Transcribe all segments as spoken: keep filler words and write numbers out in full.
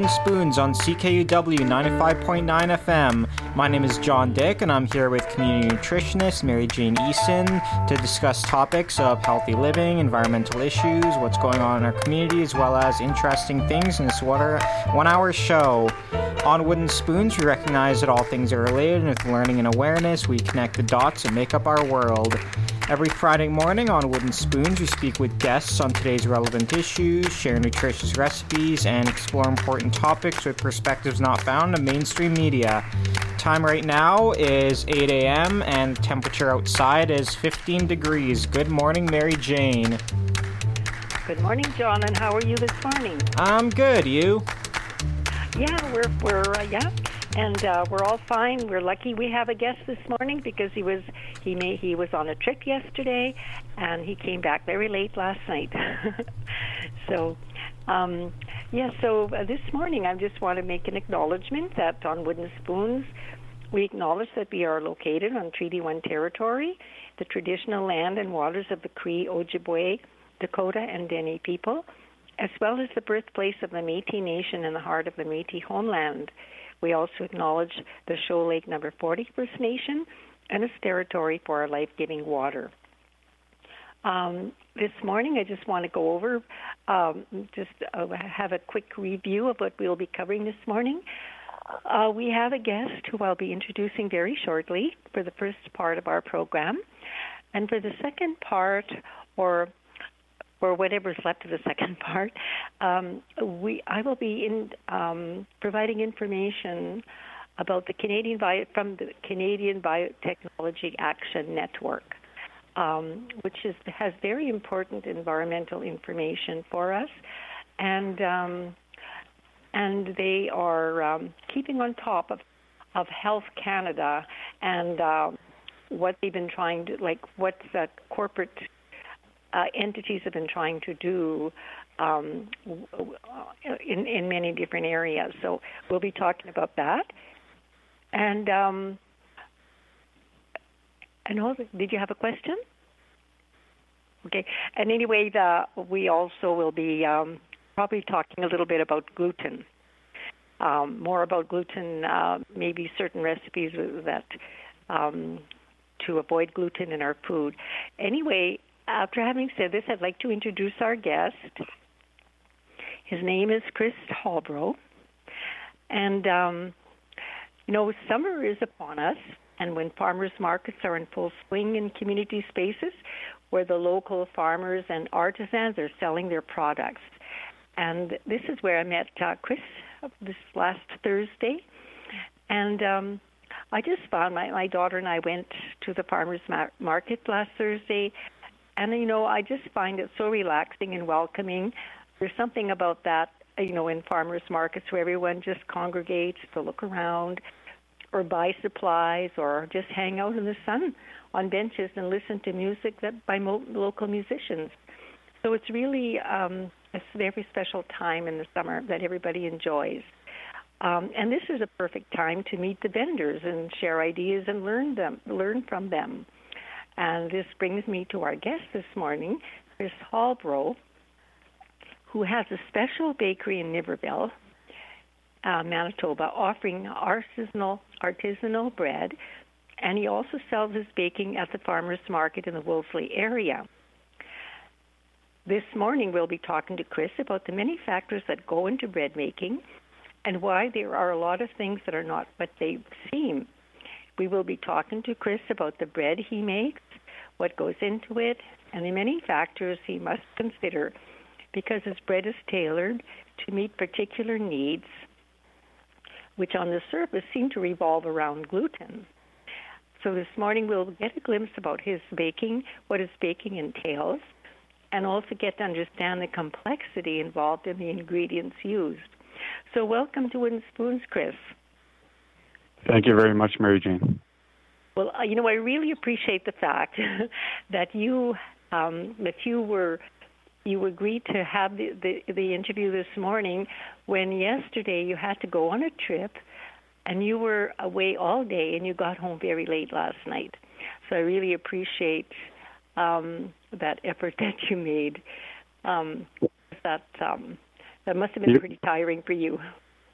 Wooden Spoons on C K U W ninety-five point nine F M. My name is John Dick, and I'm here with community nutritionist Mary Jane Easton to discuss topics of healthy living, environmental issues, what's going on in our community, as well as interesting things in this one-hour show. On Wooden Spoons, we recognize that all things are related, and with learning and awareness, we connect the dots that make up our world. Every Friday morning on Wooden Spoons, we speak with guests on today's relevant issues, share nutritious recipes, and explore important topics with perspectives not found in mainstream media. Time right now is eight a.m. and the temperature outside is fifteen degrees. Good morning, Mary Jane. Good morning, John, and how are you this morning? I'm good. You? Yeah, we're we're uh, yeah, and uh, we're all fine. We're lucky we have a guest this morning because he was he may he was on a trip yesterday, and he came back very late last night. so, um, yeah. So uh, this morning, I just want to make an acknowledgement that on Wooden Spoons, we acknowledge that we are located on Treaty One territory, the traditional land and waters of the Cree, Ojibwe, Dakota, and Dene people, as well as the birthplace of the Métis Nation in the heart of the Métis homeland. We also acknowledge the Shoal Lake Number forty First Nation and its territory for our life-giving water. Um, this morning, I just want to go over, um, just uh, have a quick review of what we'll be covering this morning. Uh, we have a guest who I'll be introducing very shortly for the first part of our program. And for the second part, or or whatever's left of the second part, um, we I will be in um, providing information about the Canadian Bio, from the Canadian Biotechnology Action Network, um, which is has very important environmental information for us, and um, and they are um, keeping on top of of Health Canada and uh, what they've been trying to like what the corporate Uh, entities have been trying to do um, in, in many different areas. So we'll be talking about that. And um, and also, did you have a question? Okay. And anyway, the, we also will be um, probably talking a little bit about gluten. Um, more about gluten, uh, maybe certain recipes that um, to avoid gluten in our food. Anyway, after having said this, I'd like to introduce our guest. His name is Chris Halbro. And, um, you know, summer is upon us, and when farmers markets are in full swing in community spaces where the local farmers and artisans are selling their products. And this is where I met uh, Chris this last Thursday. And um, I just found my, my daughter and I went to the farmers mar- market last Thursday. And, you know, I just find it so relaxing and welcoming. There's something about that, you know, in farmers markets where everyone just congregates to look around or buy supplies or just hang out in the sun on benches and listen to music that by mo- local musicians. So it's really um, a very special time in the summer that everybody enjoys. Um, and this is a perfect time to meet the vendors and share ideas and learn them, learn from them. And this brings me to our guest this morning, Chris Halbro, who has a special bakery in Niverville, uh, Manitoba, offering artisanal artisanal bread, and he also sells his baking at the farmers market in the Wolseley area. This morning we'll be talking to Chris about the many factors that go into bread making and why there are a lot of things that are not what they seem. We will be talking to Chris about the bread he makes, what goes into it, and the many factors he must consider because his bread is tailored to meet particular needs, which on the surface seem to revolve around gluten. So this morning we'll get a glimpse about his baking, what his baking entails, and also get to understand the complexity involved in the ingredients used. So welcome to Wooden Spoons, Chris. Thank you very much, Mary Jane. Well, uh, you know, I really appreciate the fact that you um, that you were you agreed to have the, the the interview this morning when yesterday you had to go on a trip and you were away all day and you got home very late last night. So I really appreciate um, that effort that you made. Um, that um, that must have been you, pretty tiring for you.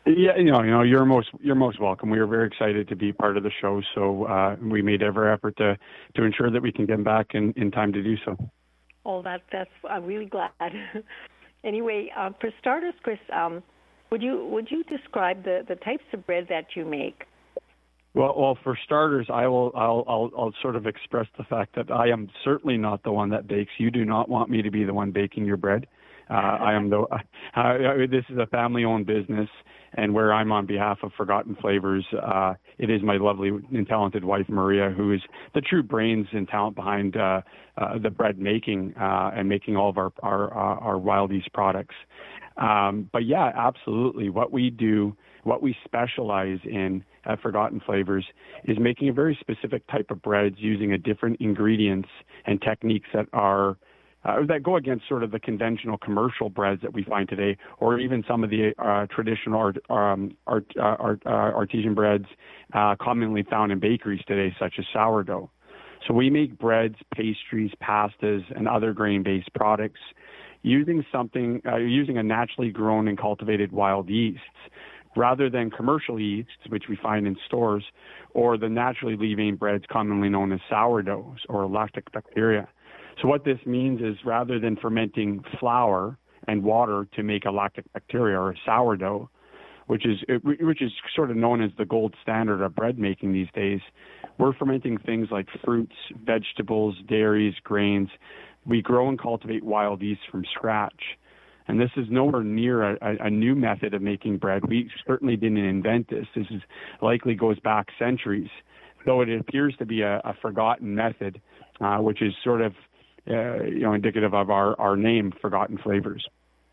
Yeah, you know, you know, you're most you're most welcome. We are very excited to be part of the show, so uh, we made every effort to to ensure that we can get back in, in time to do so. Oh, that that's I'm really glad. Anyway, um, for starters, Chris, um, would you would you describe the, the types of bread that you make? Well, well, for starters, I will I'll, I'll I'll sort of express the fact that I am certainly not the one that bakes. You do not want me to be the one baking your bread. Uh, I am the. Uh, this is a family-owned business, and where I'm on behalf of Forgotten Flavors, uh, it is my lovely and talented wife Maria, who is the true brains and talent behind uh, uh, the bread making uh, and making all of our our our Wild East products. Um, but yeah, absolutely, what we do, what we specialize in at Forgotten Flavors, is making a very specific type of breads using a different ingredients and techniques that are. Uh, that go against sort of the conventional commercial breads that we find today, or even some of the uh, traditional art, um, art, uh, art, uh, artisan breads uh, commonly found in bakeries today, such as sourdough. So we make breads, pastries, pastas, and other grain-based products using something, uh, using a naturally grown and cultivated wild yeasts, rather than commercial yeasts, which we find in stores, or the naturally leavening breads commonly known as sourdoughs or lactic bacteria. So what this means is rather than fermenting flour and water to make a lactic bacteria or a sourdough, which is which is sort of known as the gold standard of bread making these days, we're fermenting things like fruits, vegetables, dairies, grains. We grow and cultivate wild yeast from scratch. And this is nowhere near a, a, a new method of making bread. We certainly didn't invent this. This is likely goes back centuries, though it appears to be a, a forgotten method, uh, which is sort of Uh, you know, indicative of our, our name, Forgotten Flavors.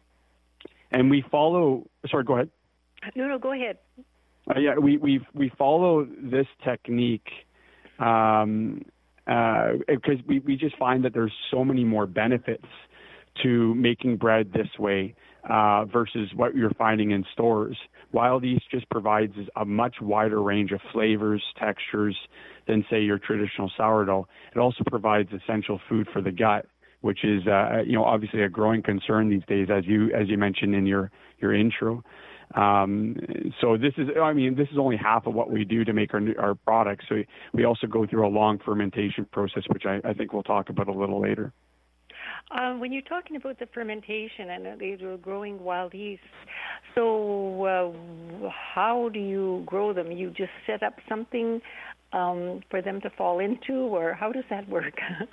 And we follow, sorry, go ahead. No, no, go ahead. Uh, yeah, we, we, we follow this technique um, uh, because we, we just find that there's so many more benefits to making bread this way uh, versus what you're finding in stores. Wild yeast just provides a much wider range of flavors, textures than, say, your traditional sourdough. It also provides essential food for the gut, which is, uh, you know, obviously a growing concern these days, as you as you mentioned in your your intro. Um, so this is, I mean, this is only half of what we do to make our our products. So we also go through a long fermentation process, which I, I think we'll talk about a little later. Um, when you're talking about the fermentation and uh, these are growing wild yeast, so uh, how do you grow them? You just set up something um, for them to fall into, or how does that work?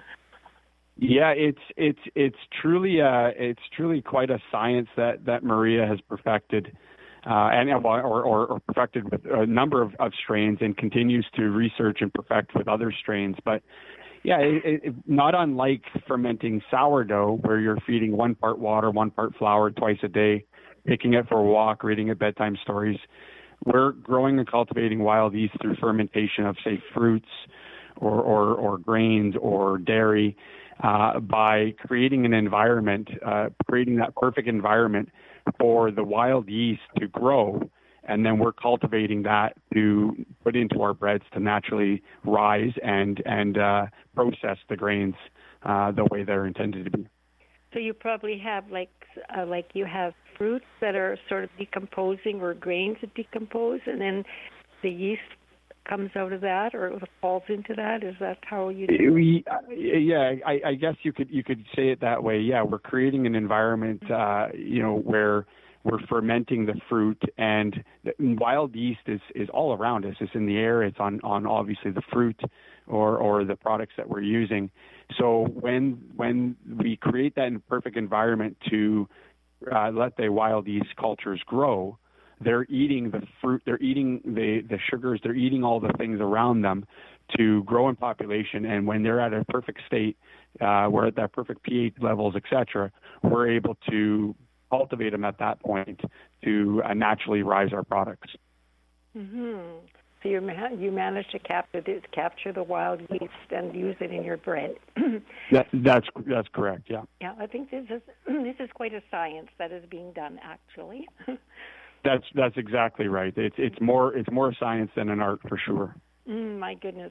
Yeah, it's it's it's truly uh it's truly quite a science that, that Maria has perfected, uh, and or, or or perfected with a number of, of strains, and continues to research and perfect with other strains, but. Yeah, it, it, not unlike fermenting sourdough, where you're feeding one part water, one part flour twice a day, taking it for a walk, reading it bedtime stories. We're growing and cultivating wild yeast through fermentation of, say, fruits or, or, or grains or dairy uh, by creating an environment, uh, creating that perfect environment for the wild yeast to grow. And then we're cultivating that to put into our breads to naturally rise and and uh, process the grains uh, the way they're intended to be. So you probably have like uh, like you have fruits that are sort of decomposing or grains that decompose, and then the yeast comes out of that or falls into that. Is that how you do it? We, yeah, I, I guess you could you could say it that way. Yeah, we're creating an environment, uh, you know, where we're fermenting the fruit, and wild yeast is, is all around us. It's in the air. It's on, on obviously the fruit or, or the products that we're using. So when when we create that perfect environment to uh, let the wild yeast cultures grow, they're eating the fruit, they're eating the, the sugars, they're eating all the things around them to grow in population. And when they're at a perfect state, uh, we're at that perfect pH levels, et cetera, we're able to cultivate them at that point to uh, naturally rise our products. Mm-hmm. So you ma- you manage to capture this, capture the wild yeast and use it in your bread. that, that's that's correct. Yeah. Yeah, I think this is this is quite a science that is being done actually. that's that's exactly right. It's it's more it's more science than an art for sure. Mm, my goodness.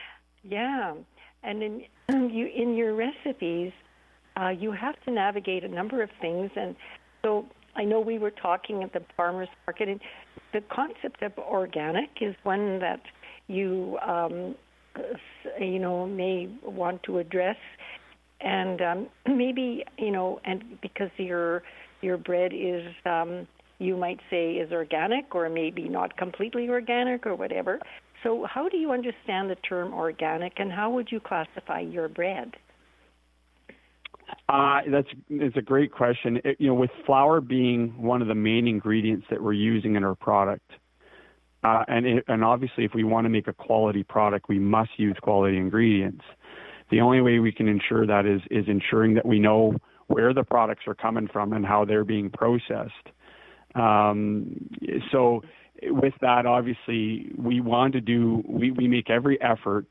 Yeah, and in you in your recipes, uh, you have to navigate a number of things and. So I know we were talking at the farmers market, and the concept of organic is one that you um, you know may want to address, and um, maybe you know, and because your your bread is um, you might say is organic, or maybe not completely organic, or whatever. So, how do you understand the term organic, and how would you classify your bread? Uh, that's it's a great question. It, you know, with flour being one of the main ingredients that we're using in our product, uh, and it, and obviously, if we want to make a quality product, we must use quality ingredients. The only way we can ensure that is is ensuring that we know where the products are coming from and how they're being processed. Um, so, with that, obviously, we want to do we, we make every effort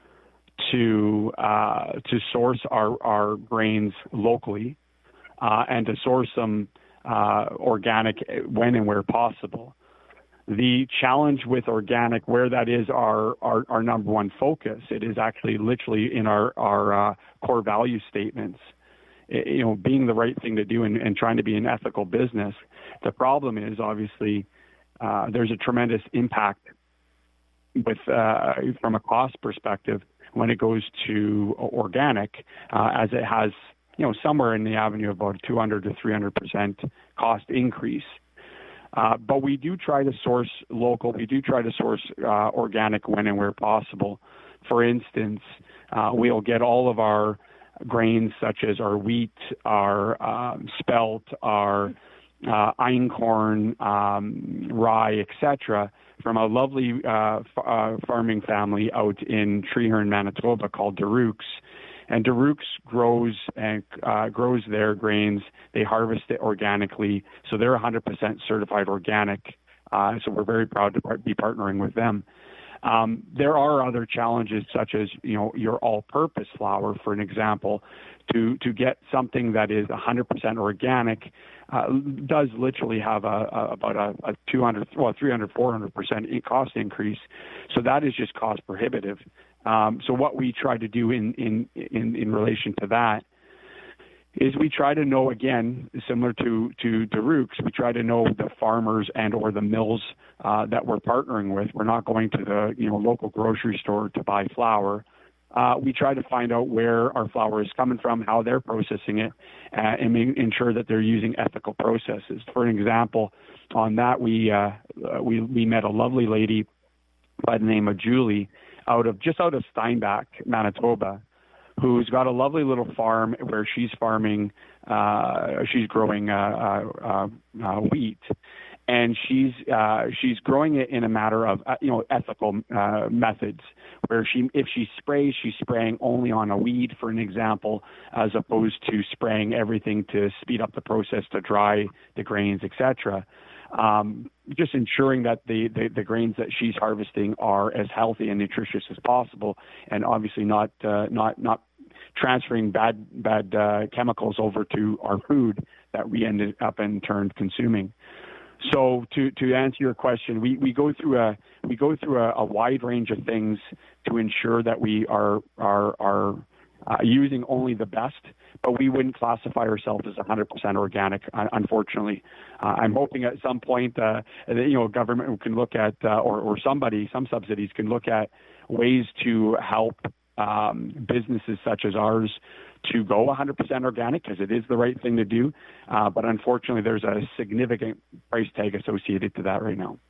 to uh, to source our, our grains locally uh, and to source them uh, organic when and where possible. The challenge with organic, where that is our, our, our number one focus, it is actually literally in our, our uh, core value statements, it, you know, being the right thing to do and, and trying to be an ethical business. The problem is, obviously, uh, there's a tremendous impact with uh, from a cost perspective when it goes to organic, uh, as it has, you know, somewhere in the avenue of about two hundred to three hundred percent cost increase. Uh, but we do try to source local. We do try to source uh, organic when and where possible. For instance, uh, we'll get all of our grains, such as our wheat, our um, spelt, our uh, einkorn, um, rye, et cetera, from a lovely uh, f- uh, farming family out in Treeherne, Manitoba, called Deroux. And Deroux grows and uh, grows their grains. They harvest it organically, so they're one hundred percent certified organic. Uh, so we're very proud to part- be partnering with them. Um, there are other challenges, such as, you know, your all-purpose flour, for an example. To to get something that is one hundred percent organic uh, does literally have a, a about a, a two hundred, well, three hundred, four hundred percent cost increase. So that is just cost prohibitive. Um, so what we try to do in, in, in, in relation to that is we try to know, again, similar to, to Deroux, we try to know the farmers and or the mills uh, that we're partnering with. We're not going to the, you know, local grocery store to buy flour. Uh, we try to find out where our flour is coming from, how they're processing it, uh, and make, ensure that they're using ethical processes. For an example, on that, we, uh, we, we met a lovely lady by the name of Julie, out of just out of Steinbach, Manitoba, who's got a lovely little farm where she's farming, uh, she's growing uh, uh, uh, wheat, and she's uh, she's growing it in a matter of uh, you know ethical uh, methods, where she if she sprays, she's spraying only on a weed, for an example, as opposed to spraying everything to speed up the process to dry the grains, et cetera. Um, just ensuring that the, the, the grains that she's harvesting are as healthy and nutritious as possible, and obviously not uh, not not transferring bad bad uh, chemicals over to our food that we ended up in turn consuming. So to, to answer your question, we, we go through a we go through a, a wide range of things to ensure that we are are are uh, using only the best, but we wouldn't classify ourselves as one hundred percent organic, unfortunately. Uh, I'm hoping at some point, uh, that, you know, government can look at, uh, or, or somebody, some subsidies can look at ways to help um, businesses such as ours to go one hundred percent organic, because it is the right thing to do. Uh, but unfortunately, there's a significant price tag associated to that right now.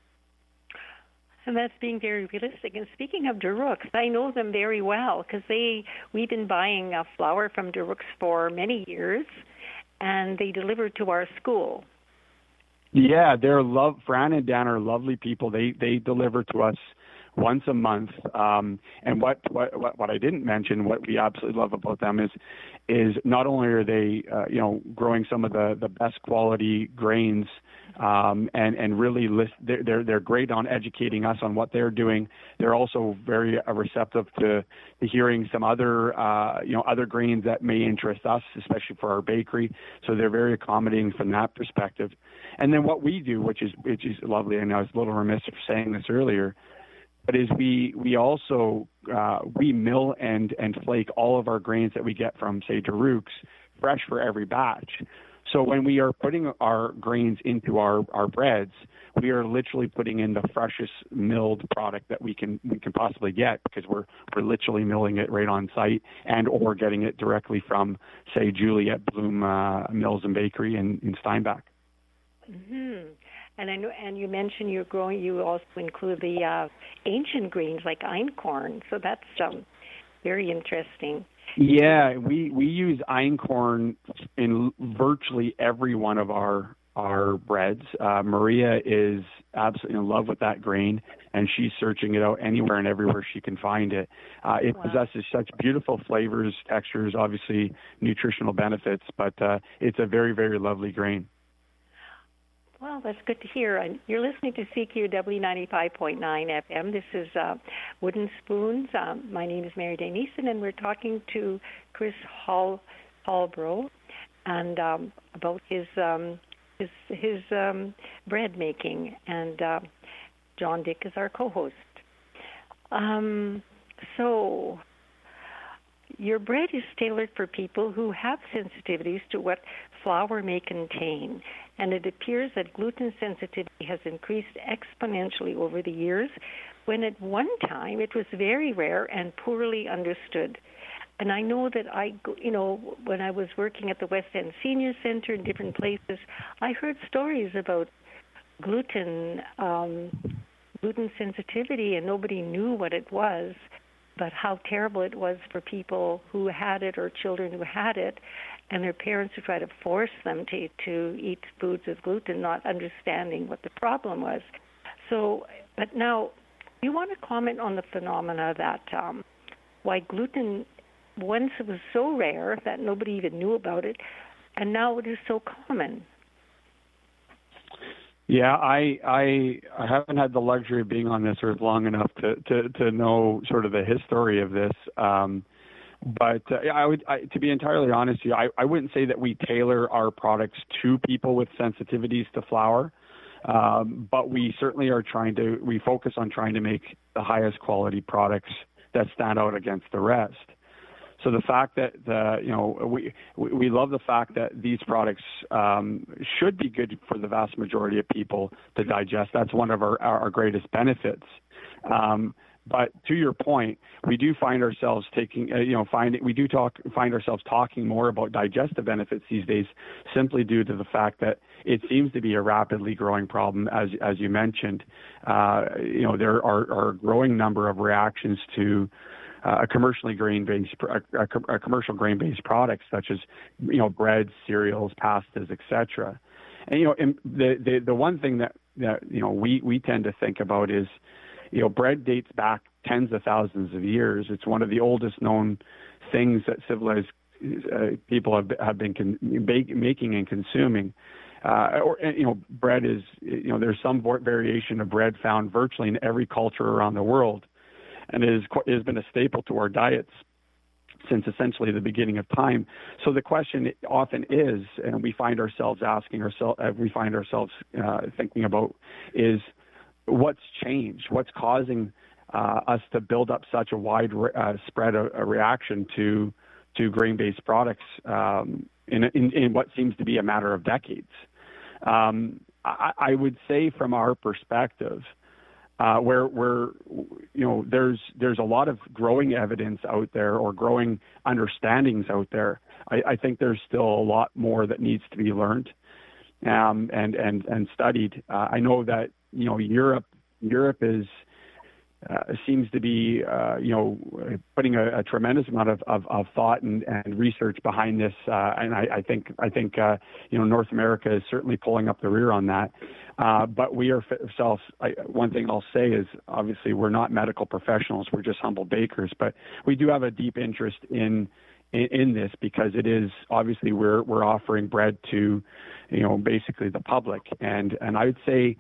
And that's being very realistic. And speaking of Deroux, I know them very well because they we've been buying uh, flour from Deroux for many years, and they deliver to our school. Yeah, they're love. Fran and Dan are lovely people. They they deliver to us once a month. Um, and what, what what what I didn't mention, what we absolutely love about them is is not only are they uh, you know growing some of the, the best quality grains, um, and and really list, they're, they're they're great on educating us on what they're doing. They're also very uh, receptive to, to hearing some other uh, you know other grains that may interest us, especially for our bakery. So they're very accommodating from that perspective. And then what we do, which is which is lovely, and I was a little remiss for saying this earlier, but is we we also uh, we mill and and flake all of our grains that we get from, say, Deroux, fresh for every batch. So when we are putting our grains into our, our breads, we are literally putting in the freshest milled product that we can we can possibly get, because we're we're literally milling it right on site, and or getting it directly from, say, Juliet Bloom uh, Mills and Bakery in, in Steinbach. Mm-hmm. And I know, and you mentioned you're growing. You also include the uh, ancient grains like einkorn. So that's um, very interesting. Yeah, we, we use einkorn in virtually every one of our our breads. Uh, Maria is absolutely in love with that grain, and she's searching it out anywhere and everywhere she can find it. Uh, it wow. possesses such beautiful flavors, textures, obviously nutritional benefits, but uh, it's a very, very lovely grain. Well, that's good to hear. You're listening to C Q W ninety-five point nine F M. This is uh, Wooden Spoons. Um, my name is Mary Jane Easton, and we're talking to Chris Hall Hallbro and um, about his um, his his um, bread making. And uh, John Dick is our co-host. Um, so. Your bread is tailored for people who have sensitivities to what flour may contain, and it appears that gluten sensitivity has increased exponentially over the years, when at one time it was very rare and poorly understood. And I know that I, you know, when I was working at the West End Senior Center in different places, I heard stories about gluten, um, gluten sensitivity, and nobody knew what it was, but how terrible it was for people who had it or children who had it, and their parents who tried to force them to, to eat foods with gluten, not understanding what the problem was. So, but now, you want to comment on the phenomena that um, why gluten once it was so rare that nobody even knew about it, and now it is so common. Yeah, I, I I haven't had the luxury of being on this earth long enough to, to, to know sort of the history of this. Um, but uh, I would, I, to be entirely honest with you, I, I wouldn't say that we tailor our products to people with sensitivities to flour, um, but we certainly are trying to, we focus on trying to make the highest quality products that stand out against the rest. So the fact that the, you know, we we love the fact that these products um, should be good for the vast majority of people to digest. That's one of our, our greatest benefits. Um, but to your point, we do find ourselves taking, uh, you know, find we do talk find ourselves talking more about digestive benefits these days, simply due to the fact that it seems to be a rapidly growing problem, as as you mentioned. Uh, you know, there are, are a growing number of reactions to Uh, a commercially grain-based, a, a, a commercial grain-based products such as, you know, breads, cereals, pastas, et cetera. And you know, and the, the the one thing that that you know we we tend to think about is, you know, bread dates back tens of thousands of years. It's one of the oldest known things that civilized uh, people have have been con- bake, making and consuming. Uh, or you know, bread is, you know, there's some variation of bread found virtually in every culture around the world. And it, is, it has been a staple to our diets since essentially the beginning of time. So the question often is, and we find ourselves asking ourselves, uh, we find ourselves uh, thinking about, is what's changed? What's causing uh, us to build up such a wide re- uh, spread of a reaction to to grain-based products um, in, in, in what seems to be a matter of decades? Um, I, I would say, from our perspective, Uh, where, where, you know, there's there's a lot of growing evidence out there, or growing understandings out there. I, I think there's still a lot more that needs to be learned um, and and and studied. Uh, I know that, you know, Europe Europe is uh, seems to be uh, you know putting a, a tremendous amount of, of, of thought and, and research behind this, uh, and I, I think I think uh, you know North America is certainly pulling up the rear on that. Uh, but we ourselves, I, one thing I'll say is, obviously, we're not medical professionals. We're just humble bakers. But we do have a deep interest in in, in this, because it is, obviously, we're we're offering bread to, you know, basically the public. And and I would say,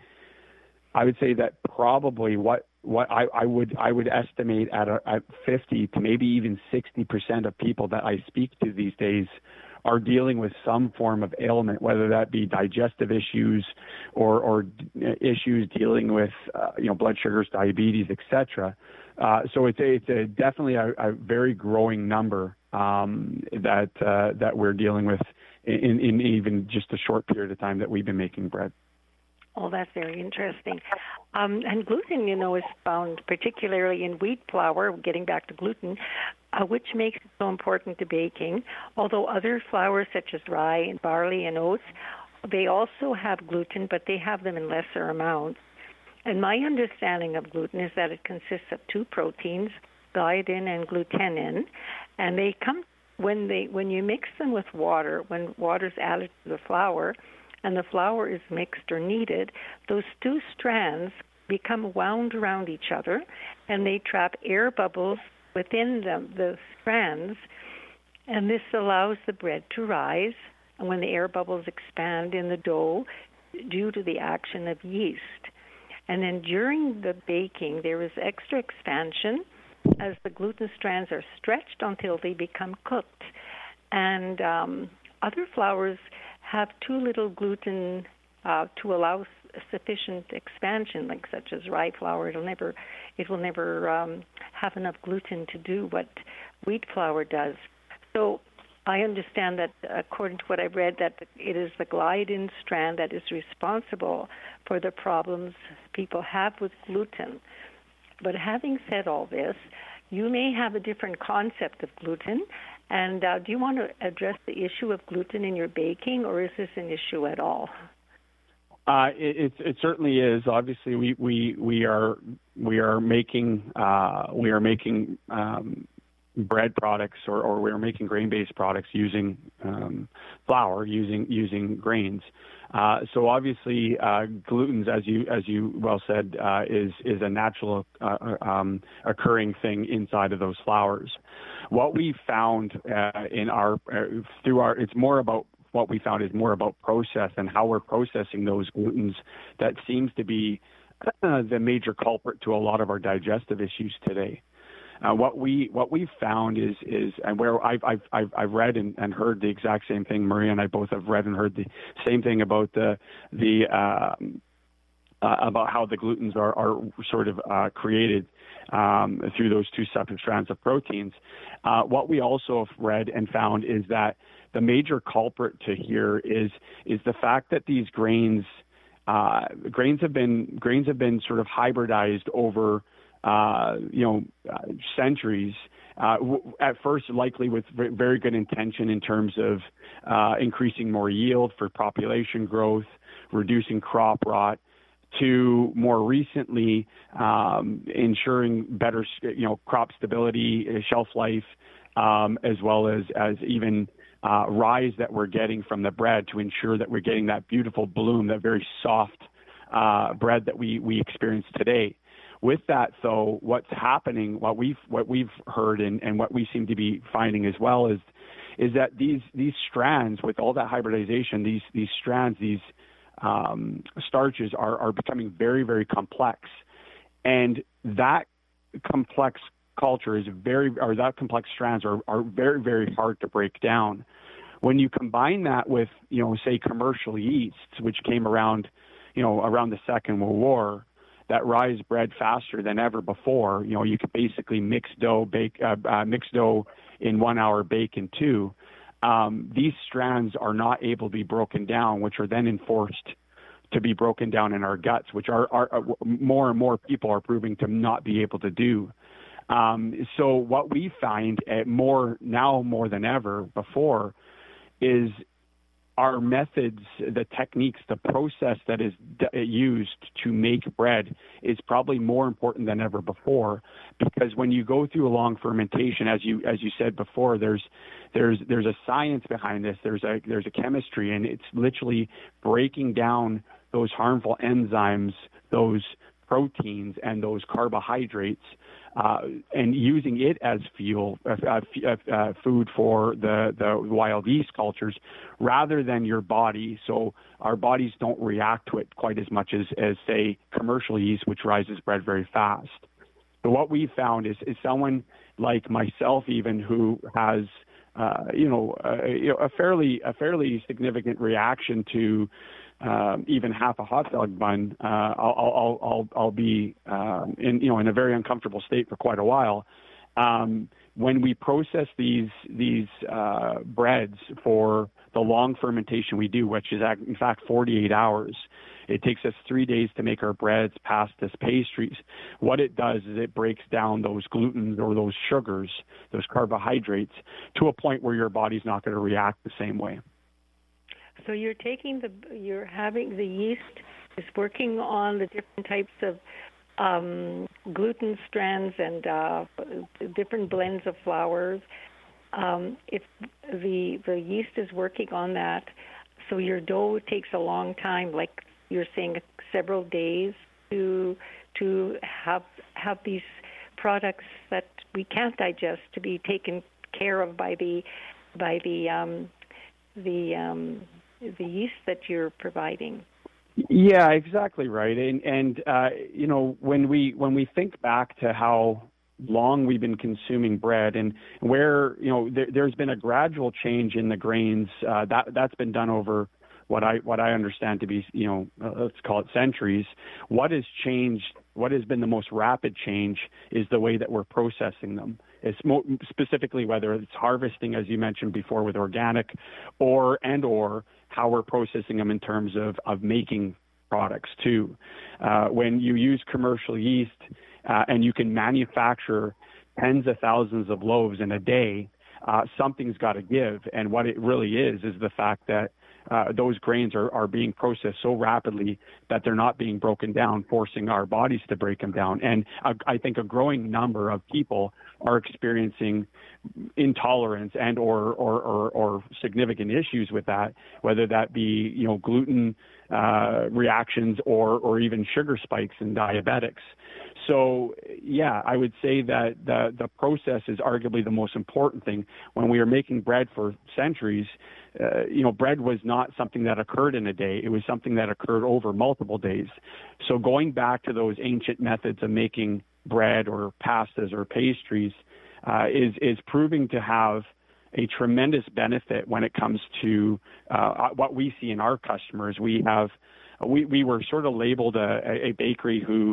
I would say that probably what what I, I would I would estimate at a, at fifty to maybe even sixty percent of people that I speak to these days are dealing with some form of ailment, whether that be digestive issues or, or issues dealing with, uh, you know, blood sugars, diabetes, et cetera. Uh, so it's a, it's a definitely a, a very growing number um, that uh, that we're dealing with in, in even just a short period of time that we've been making bread. Oh, that's very interesting. Um, and gluten, you know, is found particularly in wheat flour, getting back to gluten, uh, which makes it so important to baking. Although other flours such as rye and barley and oats, they also have gluten, but they have them in lesser amounts. And my understanding of gluten is that it consists of two proteins, gliadin and glutenin, and they come when they when you mix them with water, when water is added to the flour, and the flour is mixed or kneaded, those two strands become wound around each other, and they trap air bubbles within them, the strands, and this allows the bread to rise. And when the air bubbles expand in the dough due to the action of yeast. And then during the baking, there is extra expansion as the gluten strands are stretched until they become cooked. And um, other flours have too little gluten uh, to allow s- sufficient expansion, like such as rye flour. It'll never, it will never um, have enough gluten to do what wheat flour does. So I understand that, according to what I've read, that it is the gliadin strand that is responsible for the problems people have with gluten. But having said all this, you may have a different concept of gluten. And uh, do you want to address the issue of gluten in your baking, or is this an issue at all? Uh, it, it, it certainly is. Obviously, we, we, we are we are making uh, we are making um, bread products, or, or we're making grain-based products using um, flour, using using grains. Uh, so obviously, uh, gluten, as you as you well said, uh, is is a natural uh, um, occurring thing inside of those flours. What we found uh, in our uh, through our, it's more about what we found is more about process and how we're processing those glutens. That seems to be uh, the major culprit to a lot of our digestive issues today. Uh, what we what we've found is is and where I've I've I've, I've read and, and heard the exact same thing. Maria and I both have read and heard the same thing about the the uh, uh, about how the glutens are are sort of uh, created um, through those two separate strands of proteins. Uh, what we also have read and found is that the major culprit to here is is the fact that these grains uh, grains have been grains have been sort of hybridized over. Uh, you know, uh, centuries, uh, w- at first likely with v- very good intention in terms of uh, increasing more yield for population growth, reducing crop rot, to more recently um, ensuring better, you know, crop stability, shelf life, um, as well as, as even uh, rise that we're getting from the bread to ensure that we're getting that beautiful bloom, that very soft uh, bread that we, we experience today. With that, though, what's happening, what we've what we've heard, and, and what we seem to be finding as well is, is that these these strands, with all that hybridization, these these strands, these um, starches are are becoming very very complex, and that complex culture is very, or that complex strands are are very very hard to break down. When you combine that with, you know, say commercial yeasts, which came around, you know, around the Second World War, that rise bread faster than ever before. You know, you could basically mix dough, bake, uh, uh, mix dough in one hour, bake in two. Um, these strands are not able to be broken down, which are then enforced to be broken down in our guts, which are, are, are more and more people are proving to not be able to do. Um, so what we find uh, more now more than ever before is our methods, the techniques, the process that is d- used to make bread is probably more important than ever before, because when you go through a long fermentation, as you as you said before, there's there's there's a science behind this. There's a there's a chemistry, and it's literally breaking down those harmful enzymes, those proteins, and those carbohydrates, uh, and using it as fuel, uh, uh, uh, food for the, the wild yeast cultures, rather than your body. So our bodies don't react to it quite as much as, as say, commercial yeast, which rises bread very fast. So what we found is, is someone like myself, even who has, uh, you know, uh, you know, a fairly a fairly significant reaction to Um, even half a hot dog bun, uh, I'll, I'll, I'll, I'll be um, in, you know, in a very uncomfortable state for quite a while. Um, when we process these these uh, breads for the long fermentation we do, which is in fact forty-eight hours, it takes us three days to make our breads, pastas, pastries. What it does is it breaks down those glutens or those sugars, those carbohydrates, to a point where your body's not going to react the same way. So you're taking the, you're having the yeast is working on the different types of um, gluten strands and uh, different blends of flours. Um, if the the yeast is working on that, so your dough takes a long time, like you're saying, several days to to have have these products that we can't digest to be taken care of by the by the um, the um, the yeast that you're providing. Yeah, exactly right. And and uh, you know, when we when we think back to how long we've been consuming bread and where, you know, there, there's been a gradual change in the grains, uh, that that's been done over what I what I understand to be, you know, uh, let's call it centuries. What has changed, what has been the most rapid change is the way that we're processing them. It's mo- specifically whether it's harvesting, as you mentioned before, with organic, or and or how we're processing them in terms of, of making products too. Uh, when you use commercial yeast uh, and you can manufacture tens of thousands of loaves in a day, uh, something's got to give. And what it really is is the fact that uh, those grains are, are being processed so rapidly that they're not being broken down, forcing our bodies to break them down. And I, I think a growing number of people are experiencing intolerance and or, or, or, or significant issues with that, whether that be, you know, gluten uh, reactions or, or even sugar spikes in diabetics. So, yeah, I would say that the, the process is arguably the most important thing. When we were making bread for centuries, uh, you know, bread was not something that occurred in a day. It was something that occurred over multiple days. So going back to those ancient methods of making bread or pastas or pastries uh, is, is proving to have a tremendous benefit when it comes to uh, what we see in our customers. We have, we, we were sort of labeled a, a bakery who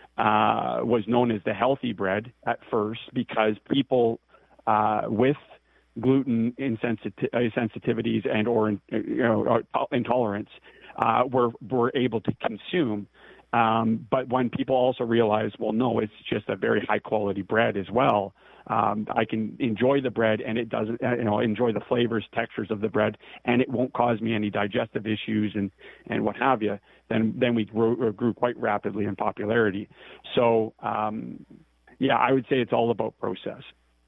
uh, was known as the healthy bread at first because people uh, with gluten insensit- sensitivities and or you know intolerance uh, were were able to consume. Um, but when people also realize, well, no, it's just a very high quality bread as well. Um, I can enjoy the bread, and it doesn't, you know, enjoy the flavors, textures of the bread, and it won't cause me any digestive issues and, and what have you. Then, then we grew, grew quite rapidly in popularity. So, um, yeah, I would say it's all about process.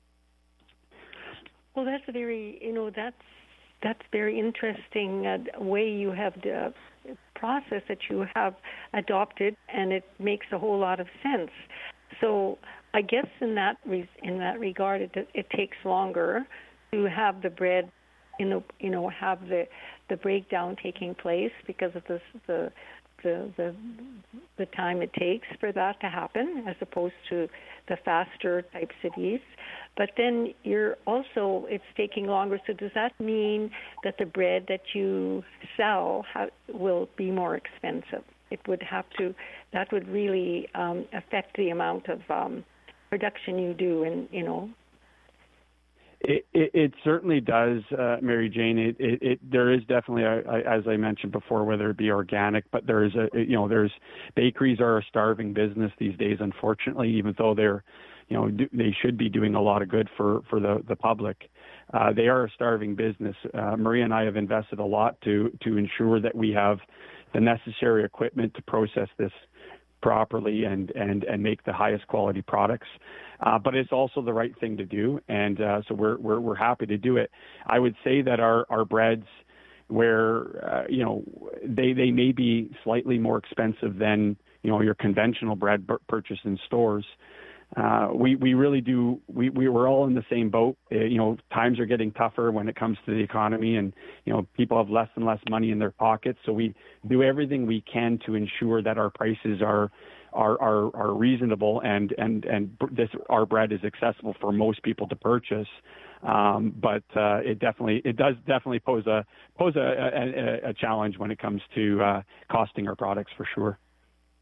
Well, that's a very, you know, that's that's very interesting uh, way you have the process that you have adopted, and it makes a whole lot of sense. So I guess in that re- in that regard, it, it takes longer to have the bread, you know, you know, have the the breakdown taking place because of this, the the the the time it takes for that to happen, as opposed to the faster types of yeast. But then you're also, it's taking longer. So does that mean that the bread that you sell ha- will be more expensive? It would have to, that would really um, affect the amount of um, production you do, and you know. It, it, it certainly does, uh, Mary Jane. It, it, it, there is definitely, a, a, as I mentioned before, whether it be organic, but there is a, you know, there's bakeries are a starving business these days, unfortunately, even though they're, you know, do, they should be doing a lot of good for, for the, the public. Uh, they are a starving business. Uh, Maria and I have invested a lot to, to ensure that we have the necessary equipment to process this properly and, and, and make the highest quality products. Uh, but it's also the right thing to do. And uh, so we're, we're, we're happy to do it. I would say that our, our breads, where, uh, you know, they, they may be slightly more expensive than, you know, your conventional bread b- purchased in stores. Uh, we, we really do, we, we we're all in the same boat. Uh, you know, times are getting tougher when it comes to the economy, and, you know, people have less and less money in their pockets. So we do everything we can to ensure that our prices are, are, are, are reasonable and, and, and this, our bread is accessible for most people to purchase. Um, but, uh, it definitely, it does definitely pose a, pose a, a, a challenge when it comes to, uh, costing our products for sure.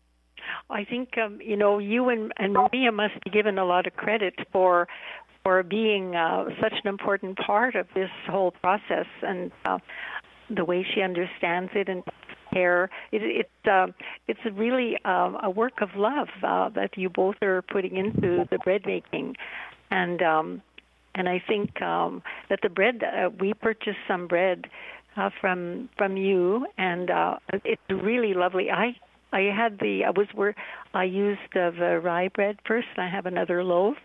I think um, you know you and, and Maria must be given a lot of credit for for being uh, such an important part of this whole process, and uh, the way she understands it and care. It, it uh, it's really uh, a work of love uh, that you both are putting into the bread making, and um, and I think um, that the bread uh, we purchased some bread uh, from from you, and uh, it's really lovely. I. I had the I was where I used the, the rye bread first, and I have another loaf,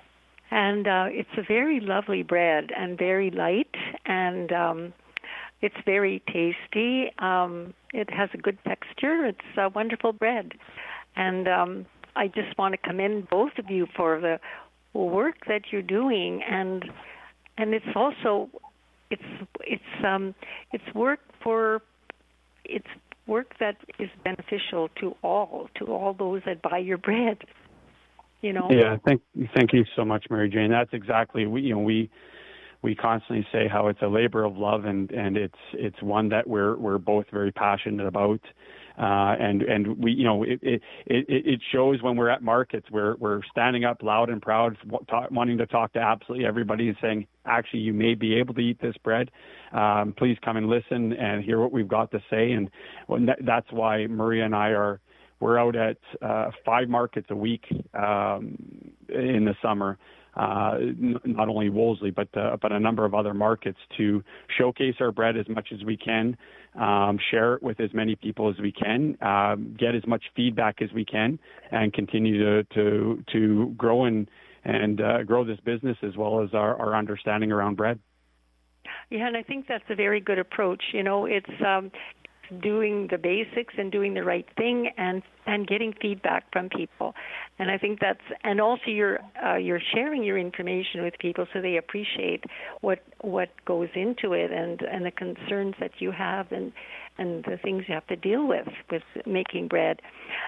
and uh, it's a very lovely bread and very light, and um, it's very tasty. Um, it has a good texture. It's a wonderful bread, and um, I just want to commend both of you for the work that you're doing, and and it's also it's it's um, it's work for it's. work that is beneficial to all, to all those that buy your bread. You know. Yeah, thank thank you so much, Mary Jane. That's exactly we you know we we constantly say how it's a labor of love, and, and it's it's one that we're we're both very passionate about. Uh, and and we you know it, it it it shows when we're at markets. We're we're standing up loud and proud, talk, wanting to talk to absolutely everybody, and saying, actually, you may be able to eat this bread. Um, please come and listen and hear what we've got to say. And well, that's why Maria and I are we're out at uh, five markets a week um, in the summer. Uh, not only Wolseley, but uh, but a number of other markets to showcase our bread as much as we can, um, share it with as many people as we can, uh, get as much feedback as we can, and continue to to, to grow and and uh, grow this business as well as our, our understanding around bread. Yeah, and I think that's a very good approach. You know, it's um, doing the basics and doing the right thing, and and getting feedback from people. And I think that's, and also you're uh, you're sharing your information with people so they appreciate what what goes into it, and and the concerns that you have, and and the things you have to deal with with making bread.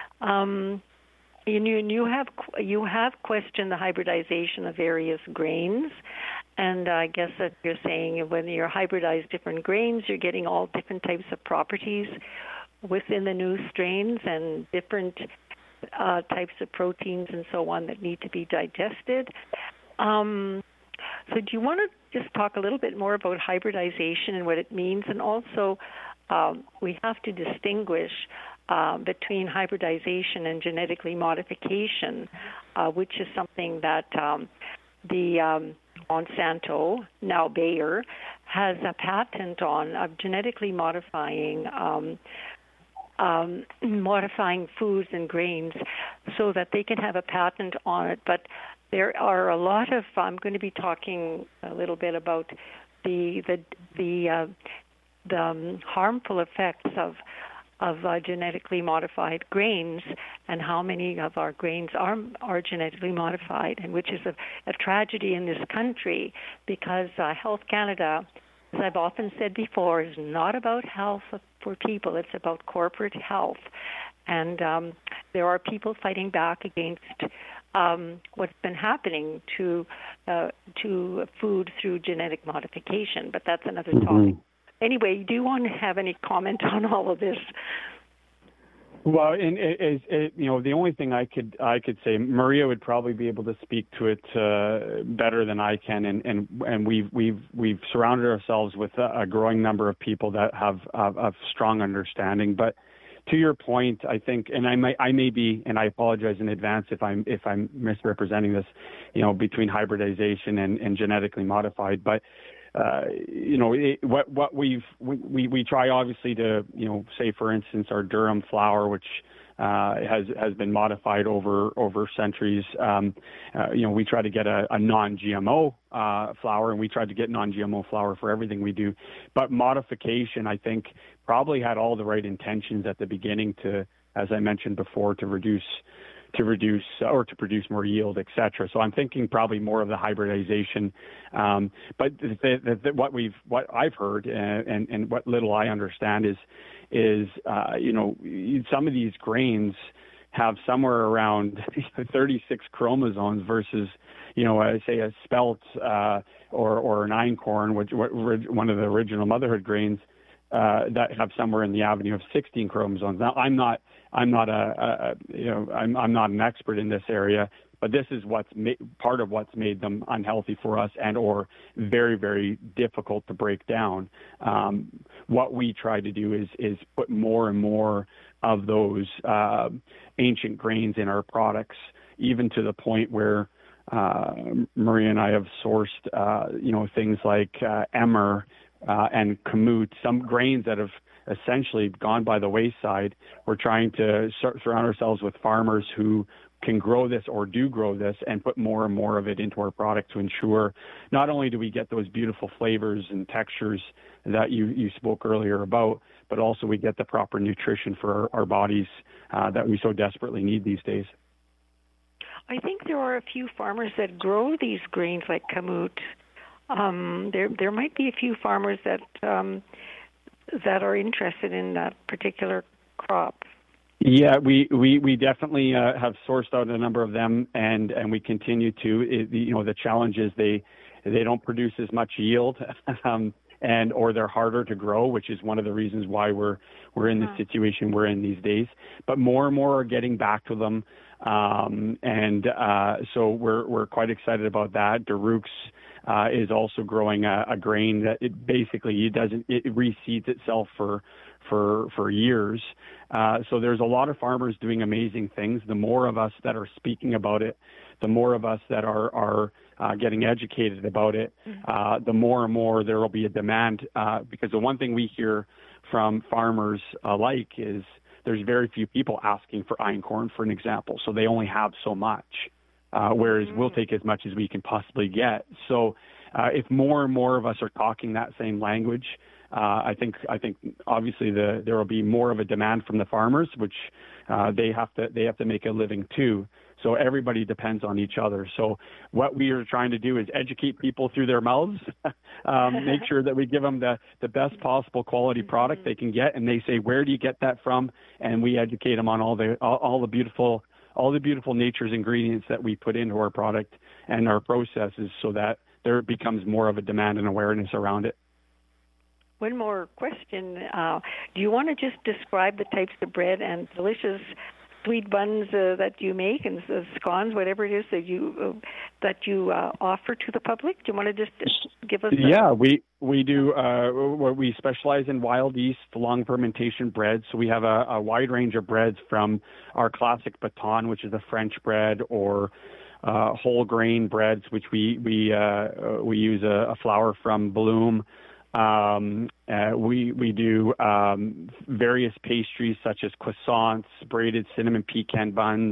Um, you you have you have questioned the hybridization of various grains. And I guess that you're saying when you hybridize different grains, you're getting all different types of properties within the new strains, and different uh, types of proteins and so on that need to be digested. Um, so do you want to just talk a little bit more about hybridization and what it means? And also, um, we have to distinguish uh, between hybridization and genetically modification, uh, which is something that um, the um, Monsanto, now Bayer, has a patent on of genetically modifying um, um, modifying foods and grains so that they can have a patent on it. But there are a lot of, I'm going to be talking a little bit about the the the, uh, the um, harmful effects of of uh, genetically modified grains, and how many of our grains are are genetically modified, and which is a, a tragedy in this country, because uh, Health Canada, as I've often said before, is not about health for people, it's about corporate health. And um, there are people fighting back against um, what's been happening to uh, to food through genetic modification, but that's another topic. Mm-hmm. Anyway, do you want to have any comment on all of this? Well, and it, it, it, you know, the only thing I could I could say, Maria would probably be able to speak to it uh, better than I can, and, and and we've we've we've surrounded ourselves with a, a growing number of people that have a strong understanding. But to your point, I think, and I may I may be, and I apologize in advance if I'm if I'm misrepresenting this, you know, between hybridization and, and genetically modified, but. Uh, you know, it, what what we've we, we try obviously to, you know, say for instance our Durham flour, which uh, has has been modified over over centuries. Um, uh, you know, we try to get a, a non-G M O uh, flour, and we try to get non-G M O flour for everything we do. But modification, I think, probably had all the right intentions at the beginning to, as I mentioned before, to reduce. to reduce or to produce more yield, et cetera. So I'm thinking probably more of the hybridization. Um, but the, the, the, what we've, what I've heard, uh, and, and what little I understand is, is uh, you know, some of these grains have somewhere around thirty-six chromosomes versus, you know, uh, say a spelt uh, or or an einkorn, which what, one of the original motherhood grains. uh, that have somewhere in the avenue of sixteen chromosomes. Now, I'm not, I'm not a, a you know, I'm, I'm not an expert in this area, but this is what's ma- part of what's made them unhealthy for us and or very, very difficult to break down. Um, what we try to do is is put more and more of those uh, ancient grains in our products, even to the point where uh, Maria and I have sourced, uh, you know, things like uh, emmer uh, and kamut, some grains that have essentially gone by the wayside. We're trying to sur- surround ourselves with farmers who can grow this or do grow this and put more and more of it into our product to ensure not only do we get those beautiful flavors and textures that you, you spoke earlier about, but also we get the proper nutrition for our, our bodies uh, that we so desperately need these days. I think there are a few farmers that grow these grains like kamut. Um, there, there might be a few farmers that um, that are interested in that particular crop. Yeah, we we we definitely uh, have sourced out a number of them, and and we continue to. It, you know, the challenge is they they don't produce as much yield, um, and or they're harder to grow, which is one of the reasons why we're we're in the situation we're in these days. But more and more are getting back to them, um, and uh, so we're we're quite excited about that. Darux uh, is also growing a, a grain that it basically it doesn't it reseeds itself for for for years. Uh, so there's a lot of farmers doing amazing things. The more of us that are speaking about it, the more of us that are are uh, getting educated about it, uh, the more and more there will be a demand. Uh, because the one thing we hear from farmers alike is there's very few people asking for einkorn, for an example. So they only have so much, uh, whereas mm-hmm. we'll take as much as we can possibly get. So uh, if more and more of us are talking that same language, Uh, I think I think obviously the, there will be more of a demand from the farmers, which uh, they have to they have to make a living too. So everybody depends on each other. So what we are trying to do is educate people through their mouths, um, make sure that we give them the, the best possible quality product they can get, and they say, where do you get that from? And we educate them on all the all, all the beautiful all the beautiful nature's ingredients that we put into our product and our processes, so that there becomes more of a demand and awareness around it. One more question. Uh, do you want to just describe the types of bread and delicious sweet buns uh, that you make and uh, scones, whatever it is that you uh, that you uh, offer to the public? Do you want to just give us? Yeah, we we do. Uh, we specialize in wild yeast long fermentation breads. So we have a, a wide range of breads, from our classic baton, which is a French bread, or uh, whole grain breads, which we we uh, we use a, a flour from Bloom. Um, uh, we we do um, various pastries such as croissants, braided cinnamon pecan buns,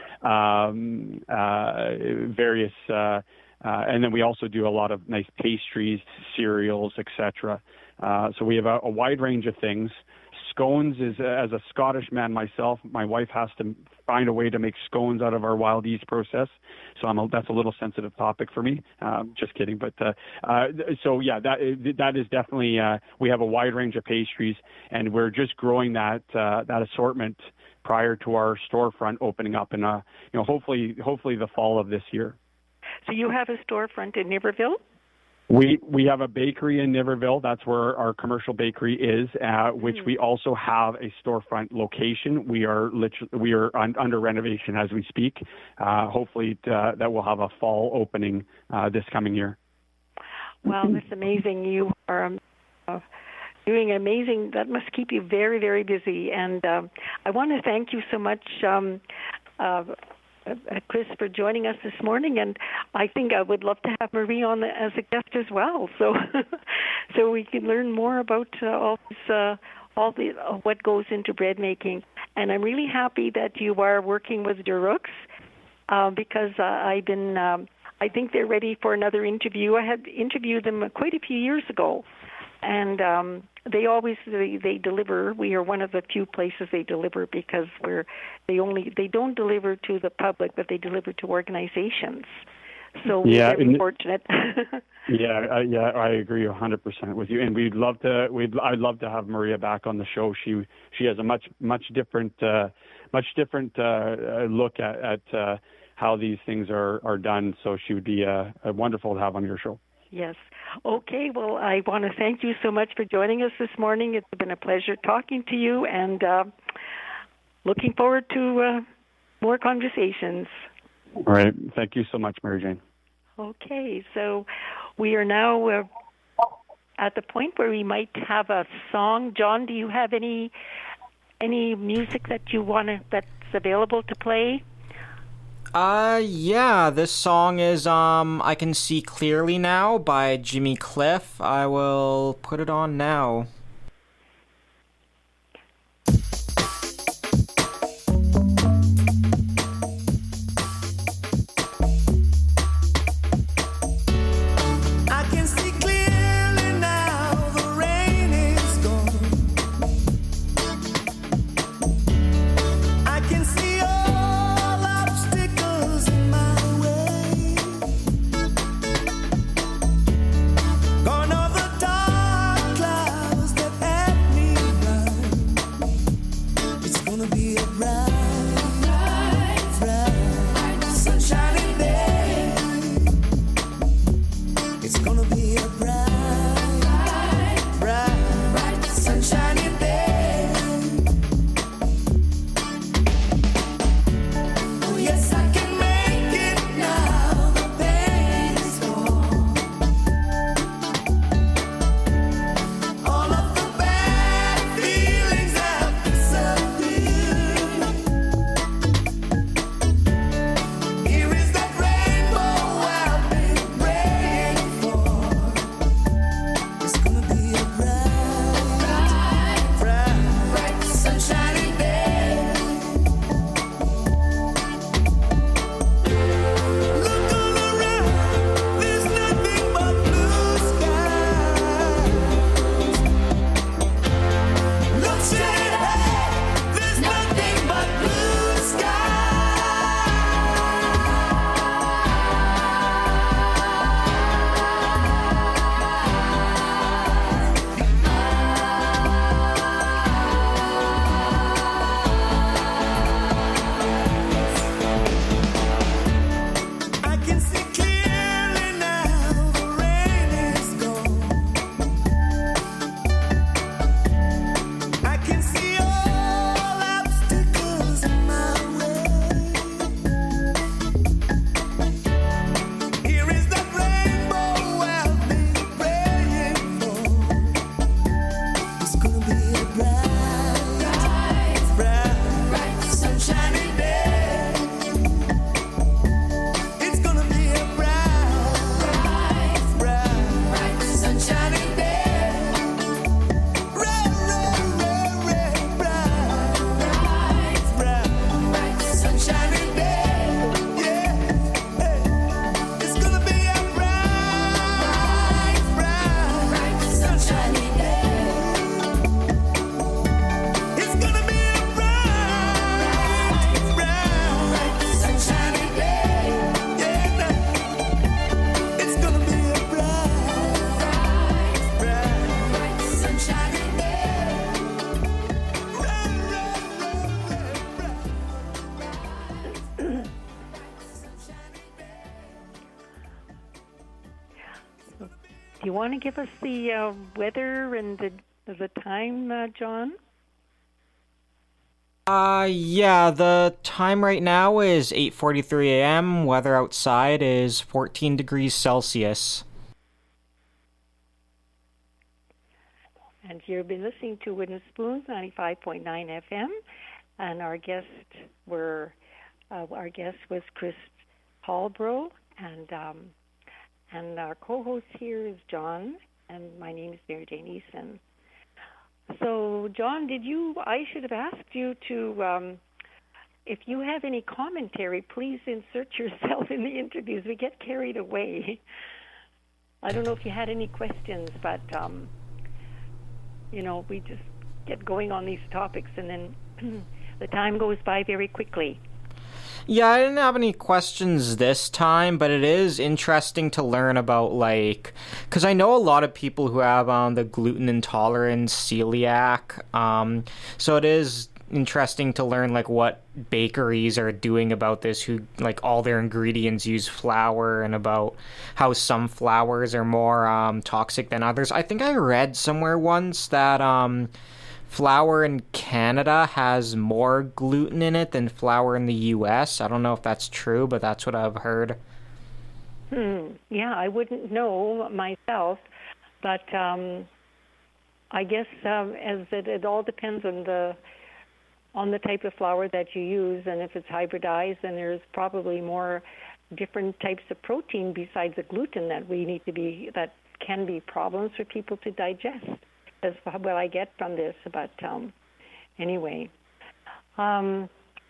um, uh, various, uh, uh, and then we also do a lot of nice pastries, cereals, et cetera. Uh, so we have a, a wide range of things. Scones is, as a Scottish man myself, my wife has to find a way to make scones out of our wild yeast process. So I'm a, that's a little sensitive topic for me. Um, just kidding. But uh, uh, so, yeah, that that is definitely, uh, we have a wide range of pastries, and we're just growing that uh, that assortment prior to our storefront opening up in, uh, you know, hopefully, hopefully the fall of this year. So you have a storefront in Niverville? We we have a bakery in Niverville. That's where our commercial bakery is, uh, which mm. we also have a storefront location. We are literally, we are un, under renovation as we speak. Uh, hopefully uh, that will have a fall opening uh, this coming year. Wow, that's amazing. You are um, uh, doing amazing. That must keep you very, very busy. And um, I want to thank you so much, um, uh, Uh, Chris, for joining us this morning, and I think I would love to have Marie on the, as a guest as well, so so we can learn more about uh, all this, uh, all the uh, what goes into bread making. And I'm really happy that you are working with Darux, uh, because uh, I've been. Um, I think they're ready for another interview. I had interviewed them quite a few years ago, and um, they always they, they deliver. We are one of the few places they deliver, because we're they only they don't deliver to the public, but they deliver to organizations. So we're yeah, very fortunate. yeah, uh, yeah, I agree one hundred percent with you. And we'd love to. We'd I'd love to have Maria back on the show. She she has a much much different uh, much different uh, look at at uh, how these things are, are done. So she would be uh, wonderful to have on your show. Yes. Okay, well, I want to thank you so much for joining us this morning. It's been a pleasure talking to you, and uh, looking forward to uh, more conversations. All right. Thank you so much, Mary Jane. Okay, so we are now uh, at the point where we might have a song. John, do you have any any music that you want to, that's available to play? Uh, yeah, this song is, um, I Can See Clearly Now by Jimmy Cliff. I will put it on now. Do you want to give us the uh, weather and the, the time, uh, John? Uh, yeah, the time right now is eight forty-three a.m. Weather outside is fourteen degrees Celsius. And you've been listening to Wooden Spoons, ninety-five point nine F M, and our guest were uh, our guest was Chris Hallbro, and um, and our co-host here is John, and my name is Mary Jane Eason. So, John, did you? I should have asked you to, um, if you have any commentary, please insert yourself in the interviews. We get carried away. I don't know if you had any questions, but um, you know, we just get going on these topics, and then the time goes by very quickly. Yeah, I didn't have any questions this time, but it is interesting to learn about, like, because I know a lot of people who have um, the gluten intolerance, celiac, um, so it is interesting to learn like what bakeries are doing about this, who like all their ingredients use flour, and about how some flours are more um, toxic than others. I think I read somewhere once that um, flour in Canada has more gluten in it than flour in the U S. I don't know if that's true, but that's what I've heard. Hmm. Yeah, I wouldn't know myself, but um, I guess um, as it, it all depends on the on the type of flour that you use, and if it's hybridized, then there's probably more different types of protein besides the gluten that we need to be that can be problems for people to digest. That's what I get from this. But um, anyway, um,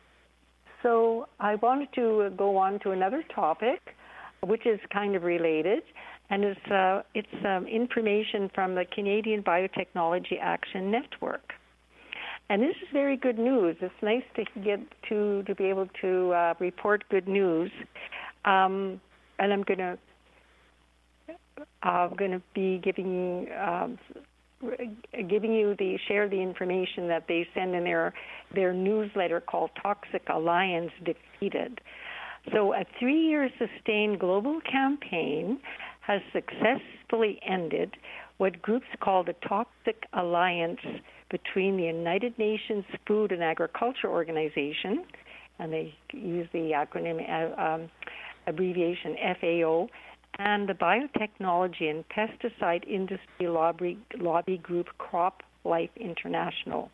so I wanted to go on to another topic, which is kind of related, and it's uh, it's um, information from the Canadian Biotechnology Action Network. And this is very good news. It's nice to get to to be able to uh, report good news. Um, and I'm going to I'm going to be giving um, giving you the share the information that they send in their their newsletter called Toxic Alliance Defeated. So a three-year sustained global campaign has successfully ended what groups call the Toxic Alliance between the United Nations Food and Agriculture Organization, and they use the acronym uh, um, abbreviation F A O, and the Biotechnology and Pesticide Industry Lobby, lobby group CropLife International.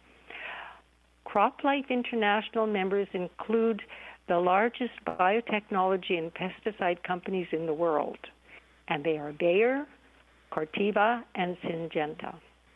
CropLife International members include the largest biotechnology and pesticide companies in the world, and they are Bayer, Corteva, and Syngenta.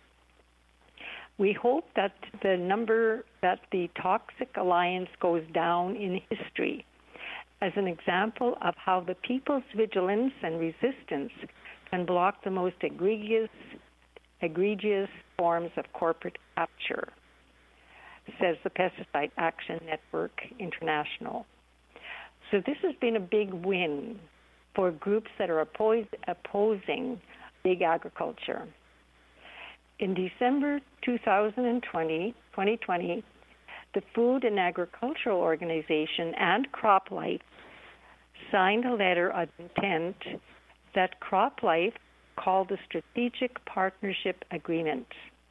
We hope that the number, that the Toxic Alliance goes down in history as an example of how the people's vigilance and resistance can block the most egregious, egregious forms of corporate capture, says the Pesticide Action Network International. So this has been a big win for groups that are oppose, opposing big agriculture. In December two thousand twenty, twenty twenty, the Food and Agricultural Organization and CropLife signed a letter of intent that CropLife called the Strategic Partnership Agreement.